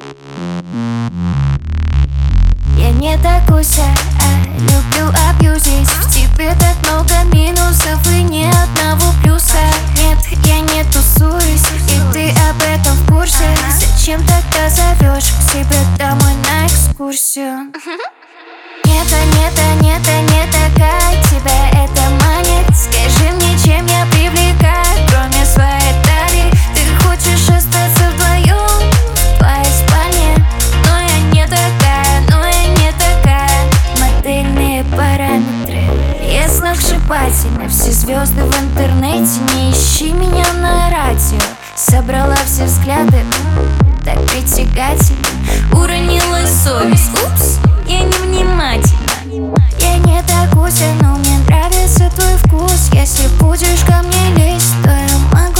Я не такуся, а люблю абьюзить. В тебе так много минусов и ни одного плюса. Нет, я не тусуюсь, и ты об этом в курсе. Зачем тогда зовешь к себе домой на экскурсию? Нет, не такая, тебя это манит. Скажи мне, чем я привлекаю, кроме своей талии. Ты хочешь остаться вдвоем в твоей спальне? Но я не такая, модельные параметры. Я сногсшибательна, все звезды в интернете. Не ищи меня на радио. Собрала все взгляды, так притягательно. Уронила совесть, упс, я невнимательна. Я не такуся, но мне нравится твой вкус. Если будешь ко мне лезть, то я могу